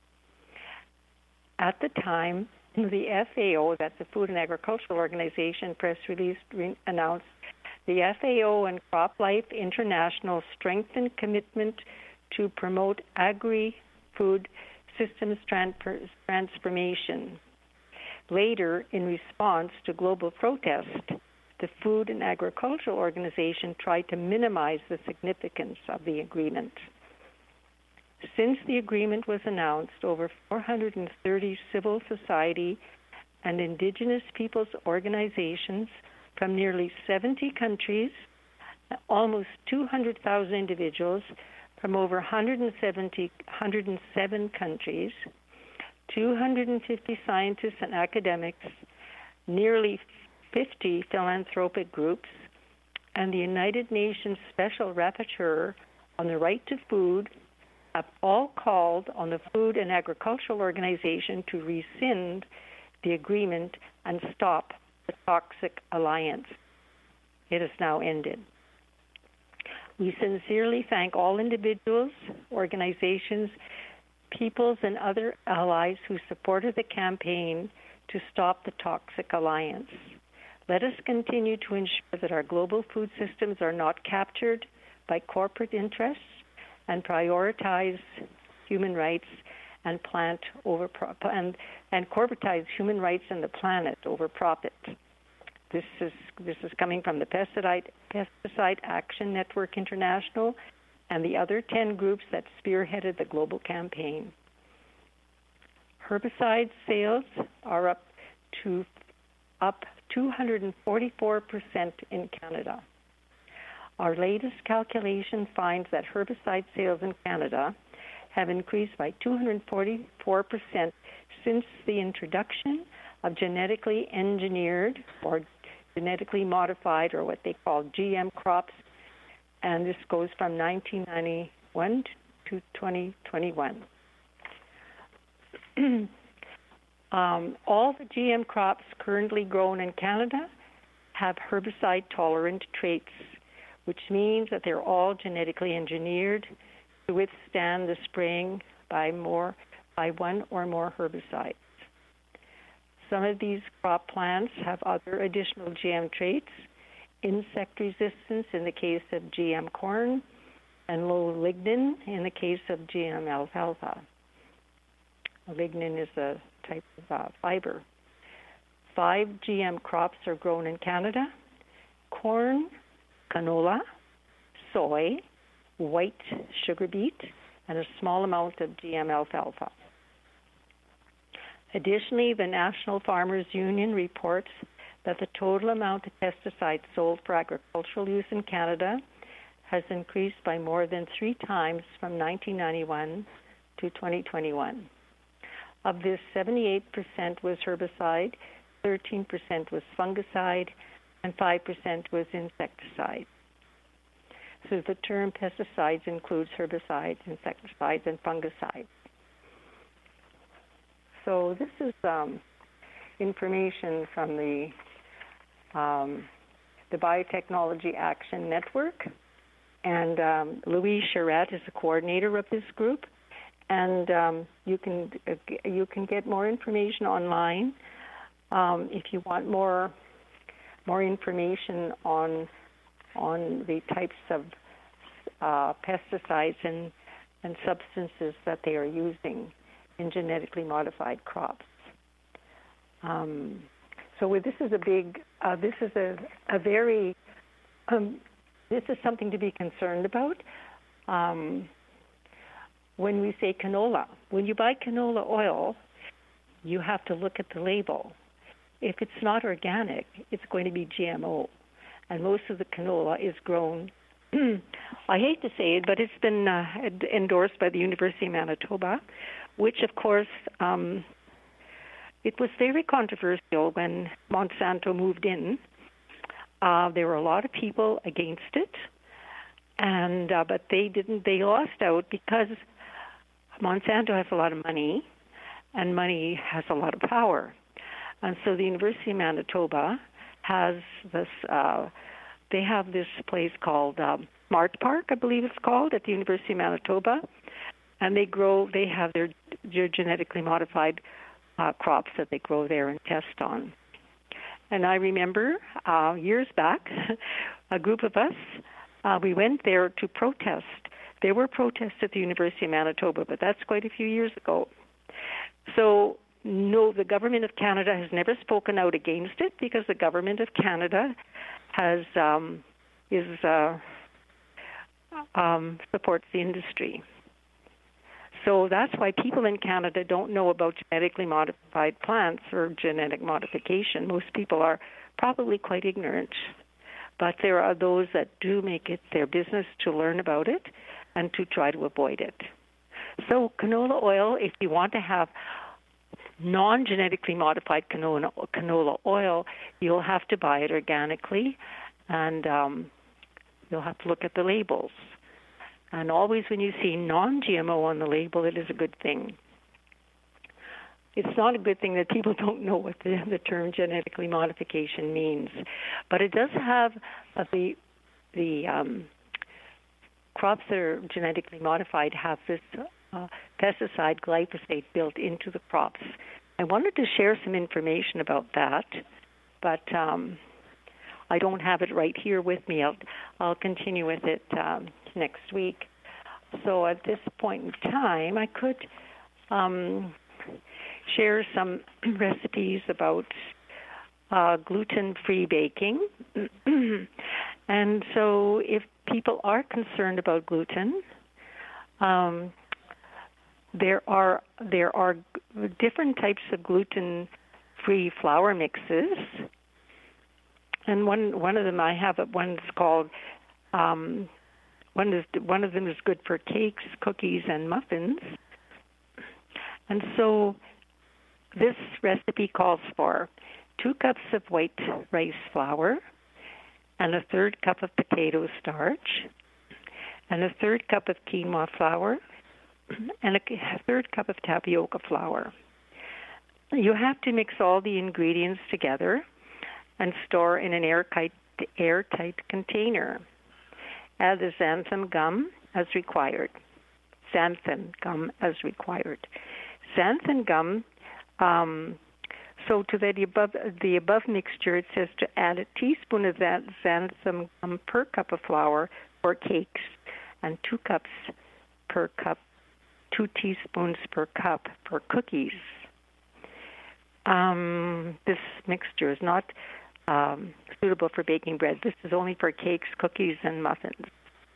At the time, the F A O, that's the Food and Agricultural Organization, press release re- announced the F A O and CropLife International strengthened commitment to promote agri-food systems tran- transformation. Later, in response to global protest, the Food and Agricultural Organization tried to minimize the significance of the agreement. Since the agreement was announced, over four hundred thirty civil society and indigenous peoples organizations from nearly seventy countries, almost two hundred thousand individuals from over one hundred seventy, one hundred seven countries, two hundred fifty scientists and academics, nearly fifty philanthropic groups, and the United Nations Special Rapporteur on the Right to Food have all called on the Food and Agricultural Organization to rescind the agreement and stop the Toxic Alliance. It has now ended. We sincerely thank all individuals, organizations, peoples, and other allies who supported the campaign to stop the Toxic Alliance. Let us continue to ensure that our global food systems are not captured by corporate interests and prioritize human rights and plant over pro- and and corporatize human rights and the planet over profit. This is this is coming from the Pesticide Pesticide Action Network International and the other ten groups that spearheaded the global campaign. Herbicide sales are up to up two hundred forty-four percent in Canada. Our latest calculation finds that herbicide sales in Canada have increased by two hundred forty-four percent since the introduction of genetically engineered or genetically modified, or what they call G M crops, and this goes from nineteen ninety-one to twenty twenty-one. Um, all the G M crops currently grown in Canada have herbicide-tolerant traits, which means that they're all genetically engineered to withstand the spraying by more by one or more herbicides. Some of these crop plants have other additional G M traits: insect resistance in the case of G M corn, and low lignin in the case of G M alfalfa. Lignin is a type of uh, fiber. Five G M crops are grown in Canada: corn, canola, soy, white sugar beet, and a small amount of G M alfalfa. Additionally, the National Farmers Union reports that the total amount of pesticides sold for agricultural use in Canada has increased by more than three times from nineteen ninety-one to twenty twenty-one. Of this, seventy-eight percent was herbicide, thirteen percent was fungicide, and five percent was insecticide. So the term pesticides includes herbicides, insecticides, and fungicides. So this is um, information from the um, the Biotechnology Action Network, and um, Louise Charette is the coordinator of this group. And um, you can uh, you can get more information online um, if you want more more information on on the types of uh, pesticides and and substances that they are using in genetically modified crops. Um, so this is a big, uh, this is a, a very, um, this is something to be concerned about. Um, when we say canola, when you buy canola oil, you have to look at the label. If it's not organic, it's going to be G M O. And most of the canola is grown, I hate to say it, but it's been uh, endorsed by the University of Manitoba, which, of course, um, it was very controversial when Monsanto moved in. Uh, there were a lot of people against it, and uh, but they didn't. They lost out because Monsanto has a lot of money, and money has a lot of power, and so the University of Manitoba has this. Uh, they have this place called um, Smart Park, I believe it's called, at the University of Manitoba. And they grow, they have their, their genetically modified uh, crops that they grow there and test on. And I remember uh, years back, a group of us, uh, we went there to protest. There were protests at the University of Manitoba, but that's quite a few years ago. So, no, the government of Canada has never spoken out against it because the government of Canada has um, is uh, um, supports the industry. So that's why people in Canada don't know about genetically modified plants or genetic modification. Most people are probably quite ignorant. But there are those that do make it their business to learn about it and to try to avoid it. So canola oil, if you want to have non-genetically modified canola, canola oil, you'll have to buy it organically, and um, you'll have to look at the labels. And always when you see non-G M O on the label, it is a good thing. It's not a good thing that people don't know what the, the term genetically modification means. But it does have uh, the, the um, crops that are genetically modified have this uh, pesticide glyphosate built into the crops. I wanted to share some information about that, but um, I don't have it right here with me. I'll, I'll continue with it um, next week. So at this point in time, I could um, share some recipes about uh, gluten-free baking. And so if people are concerned about gluten, um, there are there are different types of gluten-free flour mixes. And one one of them I have, one's called um, one is one of them is good for cakes, cookies, and muffins. And so this recipe calls for two cups of white rice flour, and a third cup of potato starch, and a third cup of quinoa flour, and a third cup of tapioca flour. you have to mix all the ingredients together and store in an airtight, airtight container. Add the xanthan gum as required. Xanthan gum as required. Xanthan gum, um, so to the above, the above mixture, it says to add a teaspoon of that xanthan gum per cup of flour for cakes and two cups per cup, two teaspoons per cup for cookies. Um, this mixture is not um, suitable for baking bread. This is only for cakes, cookies, and muffins.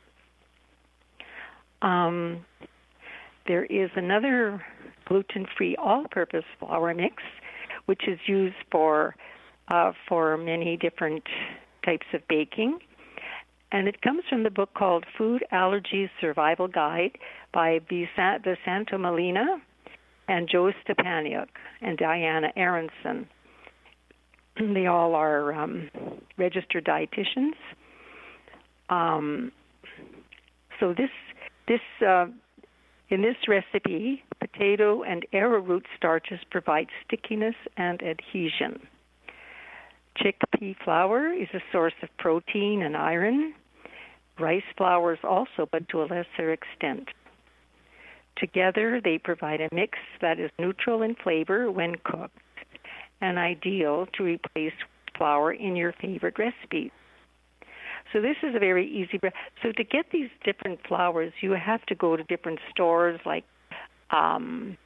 Um, there is another gluten-free all-purpose flour mix, which is used for uh, for many different types of baking. And it comes from the book called Food Allergies Survival Guide by Visanto Molina and Joe Stepaniuk and Diana Aronson. They all are um, registered dietitians. Um, so this this uh, in this recipe, potato and arrowroot starches provide stickiness and adhesion. Chickpea flour is a source of protein and iron. Rice flours also, but to a lesser extent. Together, they provide a mix that is neutral in flavor when cooked and ideal to replace flour in your favorite recipes. So this is a very easy. So to get these different flours, you have to go to different stores like um,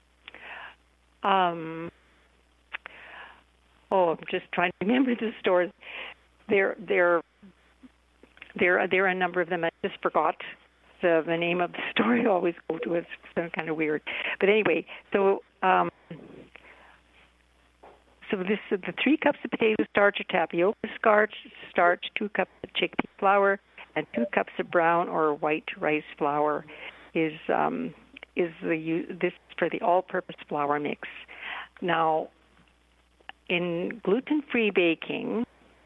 um, oh, I'm just trying to remember the stores. There, there, there, there are a number of them. I just forgot the the name of the store I always go to. It's kind of weird, but anyway. So, um, so this is the three cups of potato starch or tapioca starch, starch, two cups of chickpea flour, and two cups of brown or white rice flour is um, is the this for the all-purpose flour mix. Now, in gluten-free baking,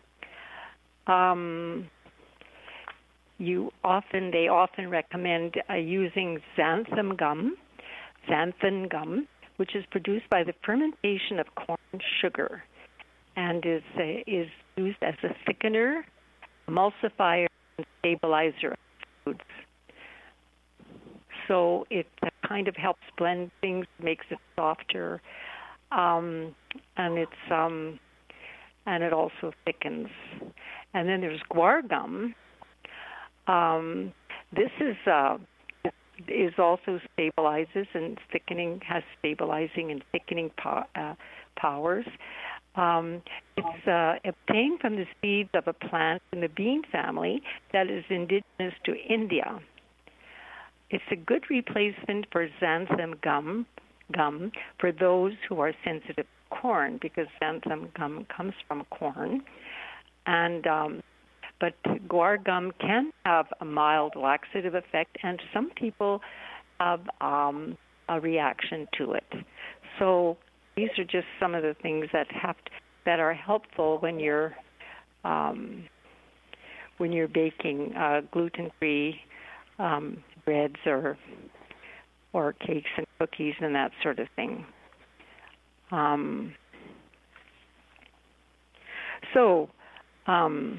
um, you often they often recommend uh, using xanthan gum, xanthan gum, which is produced by the fermentation of corn sugar, and is uh, is used as a thickener, emulsifier, and stabilizer of foods. So it uh, kind of helps blend things, makes it softer. Um, and it's um, and it also thickens. And then there's guar gum. Um, this is uh, is also stabilizes and thickening, has stabilizing and thickening po- uh, powers. Um, it's uh, obtained from the seeds of a plant in the bean family that is indigenous to India. It's a good replacement for xanthan gum. gum for those who are sensitive to corn, because xanthan gum comes from corn. And um, but guar gum can have a mild laxative effect, and some people have um, a reaction to it. So these are just some of the things that have to, that are helpful when you're um, when you're baking uh, gluten-free um, breads or or cakes and cookies and that sort of thing. Um, so, um,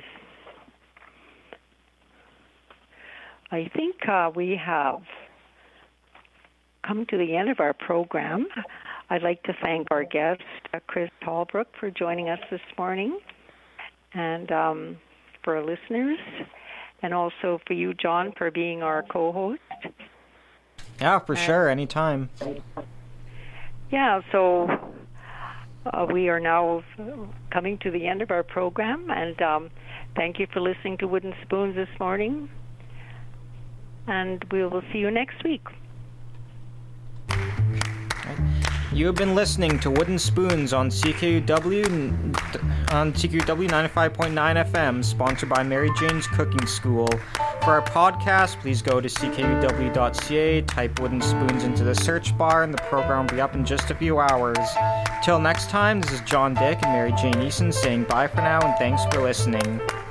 I think uh, we have come to the end of our program. I'd like to thank our guest, uh, Chris Holbrook, for joining us this morning, and um, for our listeners, and also for you, John, for being our co-host. Yeah, for sure, anytime. Yeah, so uh, we are now coming to the end of our program, and um, thank you for listening to Wooden Spoons this morning, and we will see you next week. You have been listening to Wooden Spoons on C K U W on C K U W ninety-five point nine F M, sponsored by Mary Jane's Cooking School. For our podcast, please go to C K U W dot C A, type Wooden Spoons into the search bar, and the program will be up in just a few hours. Till next time, this is John Dick and Mary Jane Eason saying bye for now, and thanks for listening.